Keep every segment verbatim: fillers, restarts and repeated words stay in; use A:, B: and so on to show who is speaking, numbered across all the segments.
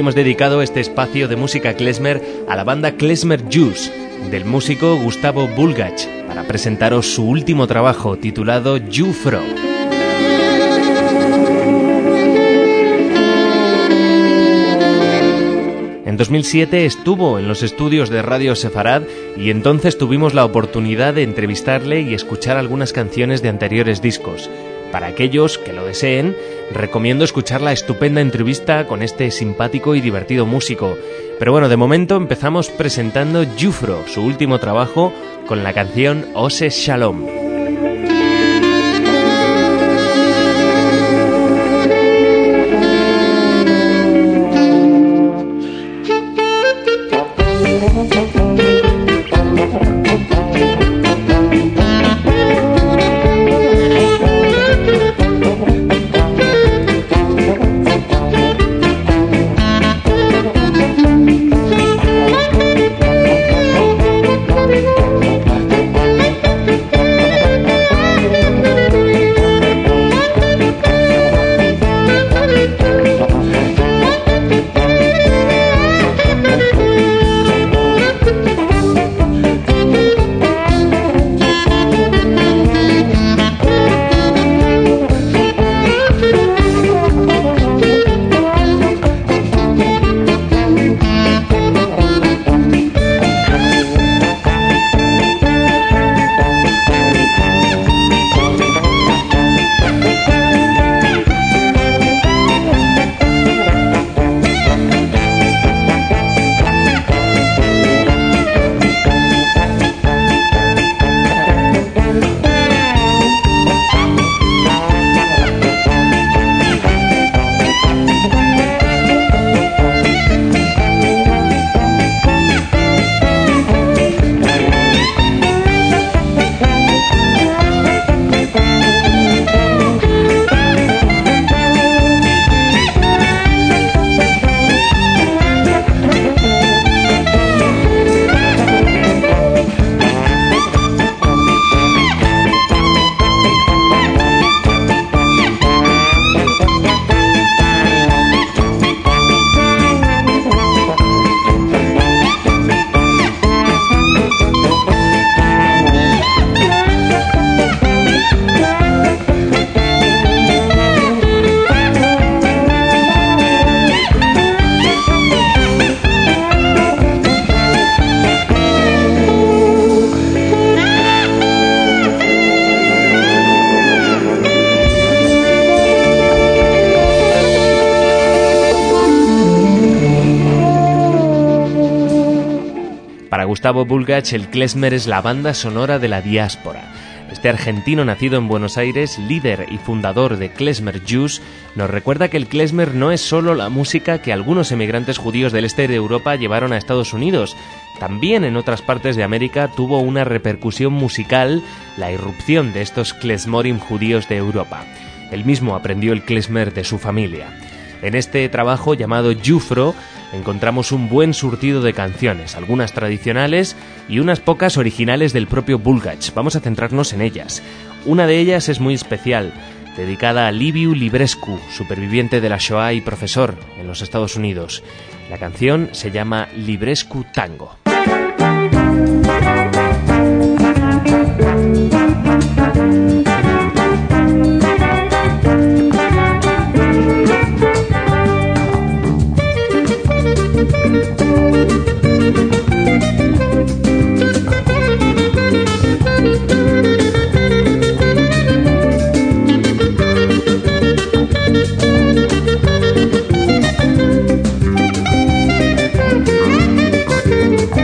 A: hemos dedicado este espacio de música klezmer a la banda Klezmer Juice, del músico Gustavo Bulgac, para presentaros su último trabajo titulado Jufro. En dos mil siete estuvo en los estudios de Radio Sefarad y entonces tuvimos la oportunidad de entrevistarle y escuchar algunas canciones de anteriores discos. Para aquellos que lo deseen, recomiendo escuchar la estupenda entrevista con este simpático y divertido músico. Pero bueno, de momento empezamos presentando Jufro, su último trabajo, con la canción Ose Shalom. Para Gustavo Bulgac, el klezmer es la banda sonora de la diáspora. Este argentino nacido en Buenos Aires, líder y fundador de Klezmer Juice, nos recuerda que el klezmer no es solo la música que algunos emigrantes judíos del este de Europa llevaron a Estados Unidos. También en otras partes de América tuvo una repercusión musical la irrupción de estos klezmorim judíos de Europa. Él mismo aprendió el klezmer de su familia. En este trabajo llamado Jufro encontramos un buen surtido de canciones, algunas tradicionales y unas pocas originales del propio Bulgac. Vamos a centrarnos en ellas. Una de ellas es muy especial, dedicada a Liviu Librescu, superviviente de la Shoah y profesor en los Estados Unidos. La canción se llama Librescu Tango.
B: Thank you.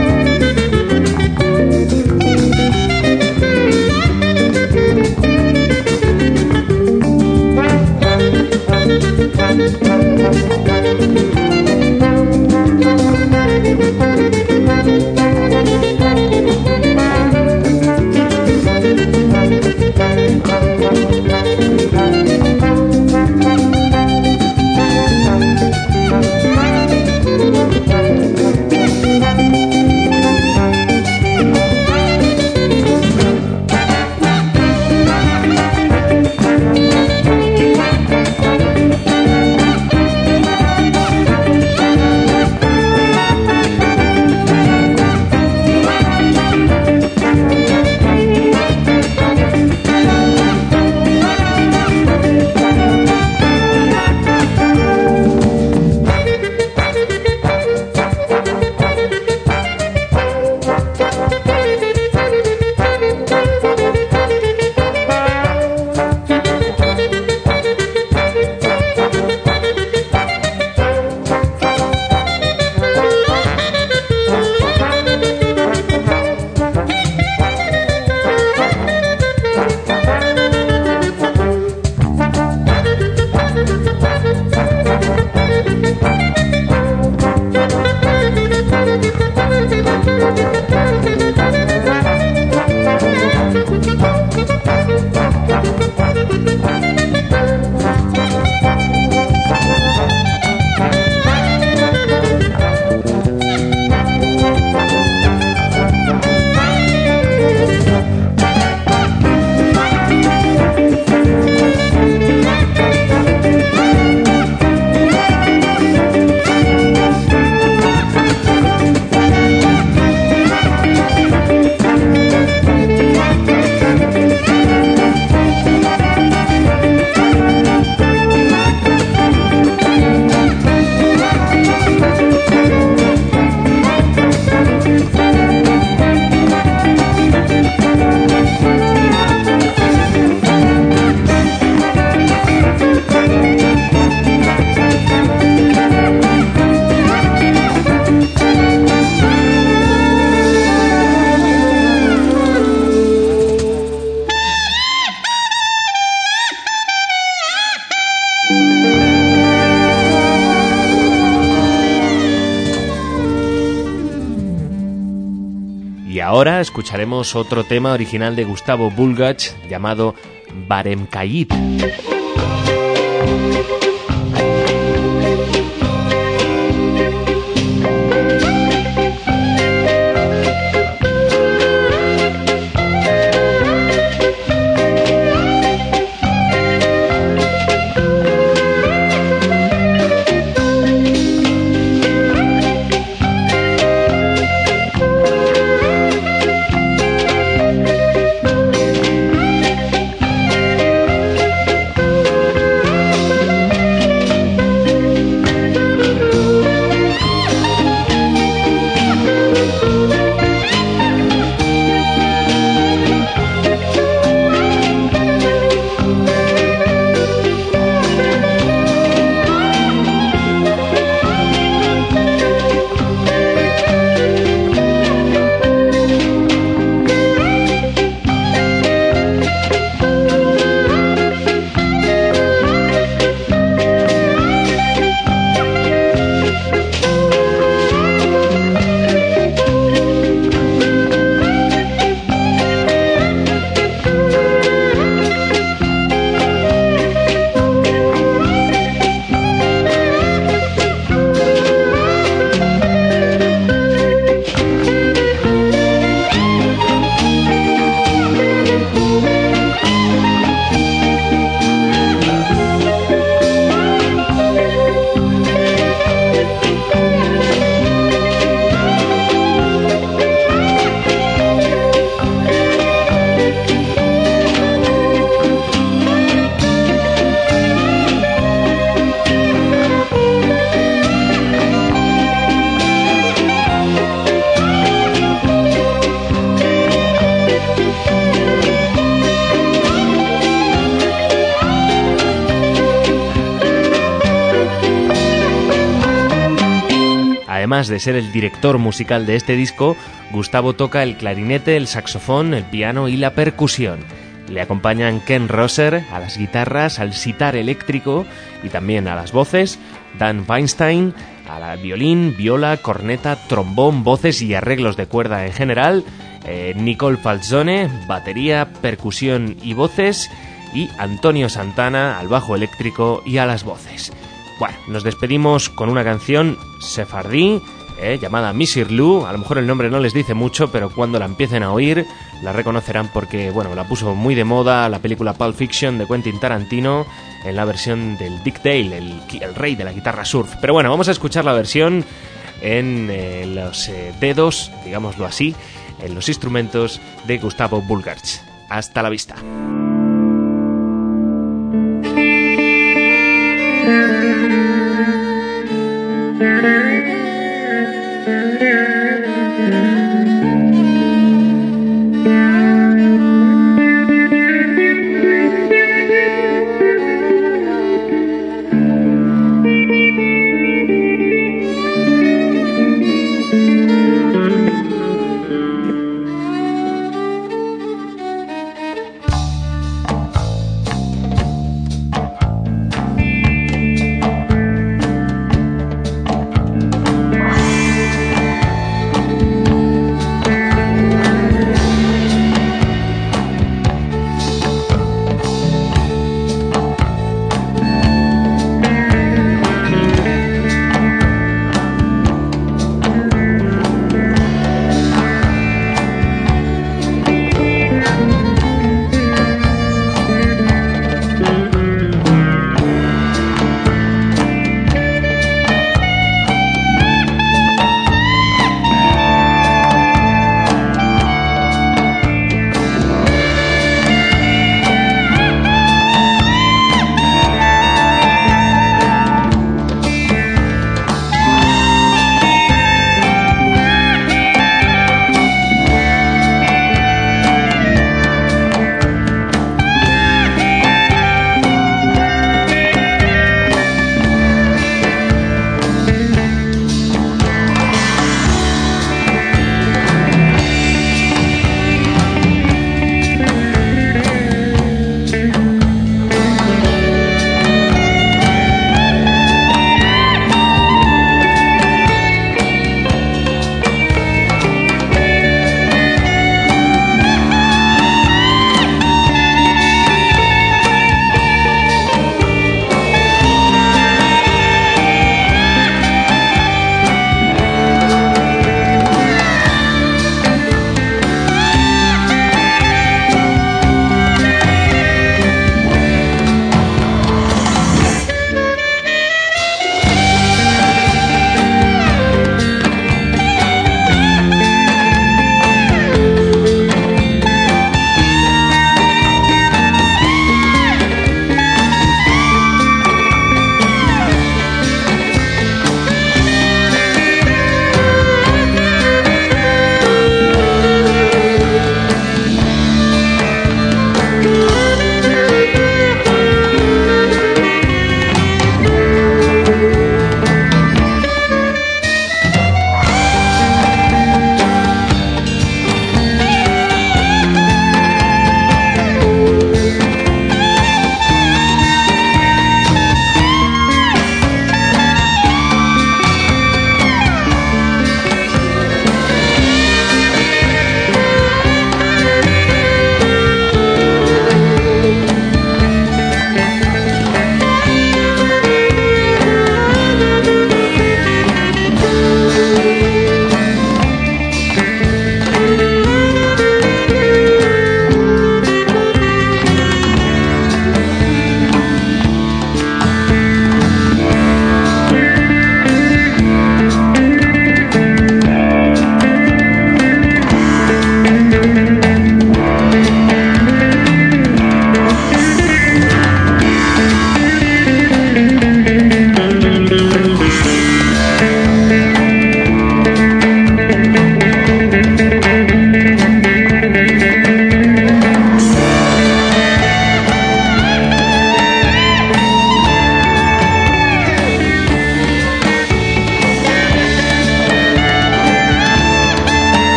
A: Y ahora escucharemos otro tema original de Gustavo Bulgac llamado Baremkayit. Además de ser el director musical de este disco, Gustavo toca el clarinete, el saxofón, el piano y la percusión. Le acompañan Ken Rosser a las guitarras, al sitar eléctrico y también a las voces, Dan Weinstein a la violín, viola, corneta, trombón, voces y arreglos de cuerda en general, eh, Nicole Falzone, batería, percusión y voces, y Antonio Santana al bajo eléctrico y a las voces. Bueno, nos despedimos con una canción sefardí eh, llamada Misirlou. A lo mejor el nombre no les dice mucho, pero cuando la empiecen a oír la reconocerán porque, bueno, la puso muy de moda la película Pulp Fiction de Quentin Tarantino en la versión del Dick Dale, el, el rey de la guitarra surf. Pero bueno, vamos a escuchar la versión en eh, los eh, dedos, digámoslo así, en los instrumentos de Gustavo Bulgac. Hasta la vista.